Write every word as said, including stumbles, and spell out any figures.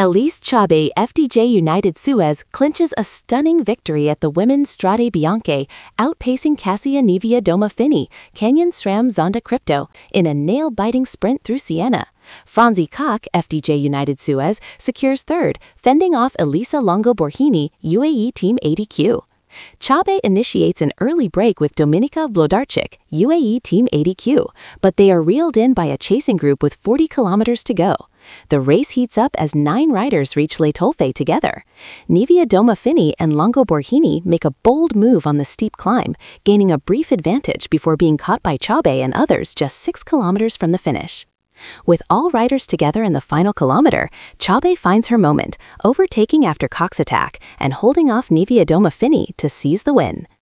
Elise Chabe F D J United Suez clinches a stunning victory at the women's Strade Bianche, outpacing Cassia Nevia Domofini, Canyon SRAM Zonda Crypto, in a nail-biting sprint through Siena. Franzi Koch F D J United Suez secures third, fending off Elisa Longo Borghini, U A E Team A D Q. Chabe initiates an early break with Dominika Wlodarczyk, U A E Team A D Q, but they are reeled in by a chasing group with forty kilometers to go. The race heats up as nine riders reach Le Tolfe together. Nevia Domofini and Longo Borghini make a bold move on the steep climb, gaining a brief advantage before being caught by Chabe and others just six kilometers from the finish. With all riders together in the final kilometer, Chabe finds her moment, overtaking after Koch's attack and holding off Nevia Domofini to seize the win.